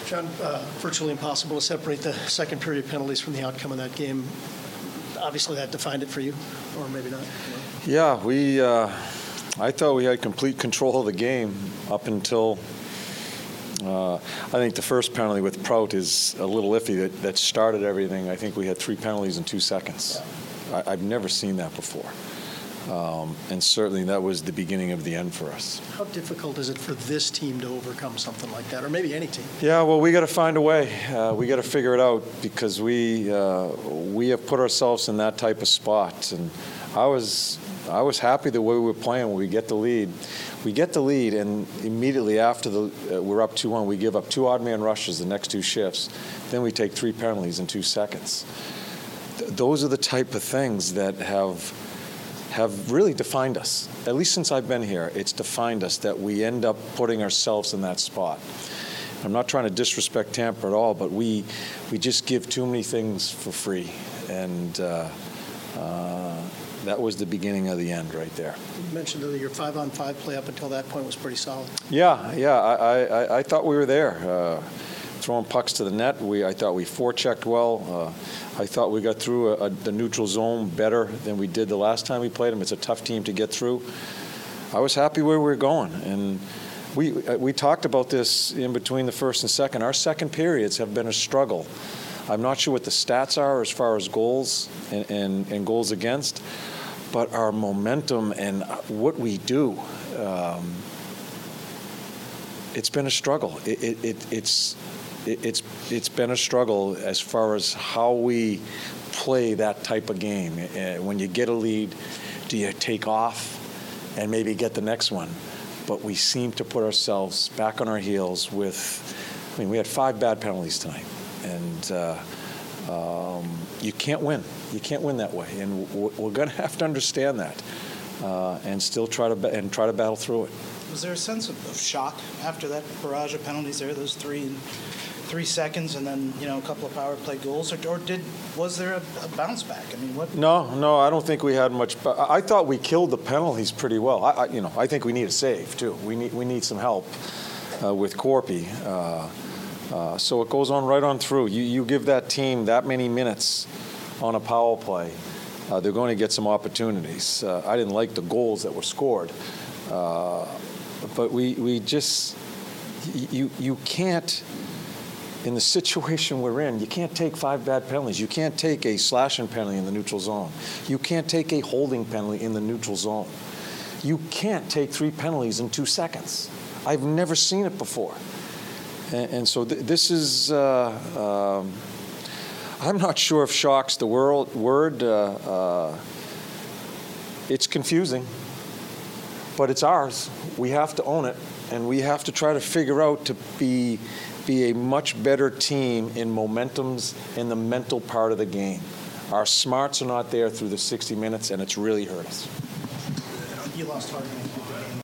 John, virtually impossible to separate the second period penalties from the outcome of that game. Obviously, that defined it for you, or maybe not. Yeah, I thought we had complete control of the game up until I think the first penalty with Prout is a little iffy. That started everything. I think we had 3 penalties in 2 seconds. Yeah. I've never seen that before. And certainly that was the beginning of the end for us. How difficult is it for this team to overcome something like that, or maybe any team? Yeah, well, we got to find a way. We got to figure it out because we have put ourselves in that type of spot. And I was happy the way we were playing when we get the lead. We get the lead, and immediately after we're up 2-1, we give up 2 odd man rushes the next 2 shifts. Then we take 3 penalties in 2 seconds. Those are the type of things that have really defined us. At least since I've been here, it's defined us that we end up putting ourselves in that spot. I'm not trying to disrespect Tampa at all, but we just give too many things for free. And that was the beginning of the end right there. You mentioned that your 5-on-5 play up until that point was pretty solid. Yeah. I thought we were there. Throwing pucks to the net, I thought we forechecked well. I thought we got through the neutral zone better than we did the last time we played them. It's a tough team to get through. I was happy where we were going, and we talked about this in between the first and second. Our second periods have been a struggle. I'm not sure what the stats are as far as goals and goals against, but our momentum and what we do, it's been a struggle. It's been a struggle as far as how we play that type of game. When you get a lead, do you take off and maybe get the next one? But we seem to put ourselves back on our heels we had 5 bad penalties tonight. And you can't win. You can't win that way. And we're going to have to understand that and still try to battle through it. Was there a sense of shock after that barrage of penalties there, those 3 in 3 seconds, and then a couple of power play goals, or was there a bounce back? I mean, what? No, I don't think we had much. I thought we killed the penalties pretty well. I think we need a save too. We need some help with Corpy. So it goes on right on through. You give that team that many minutes on a power play, they're going to get some opportunities. I didn't like the goals that were scored. But we just, you can't, in the situation we're in, you can't take 5 bad penalties. You can't take a slashing penalty in the neutral zone. You can't take a holding penalty in the neutral zone. You can't take 3 penalties in 2 seconds. I've never seen it before. And so this is, I'm not sure if shock's the word. It's confusing. But it's ours. We have to own it, and we have to try to figure out to be a much better team in momentums in the mental part of the game. Our smarts are not there through the 60 minutes, and it's really hurt us. You lost Hartman.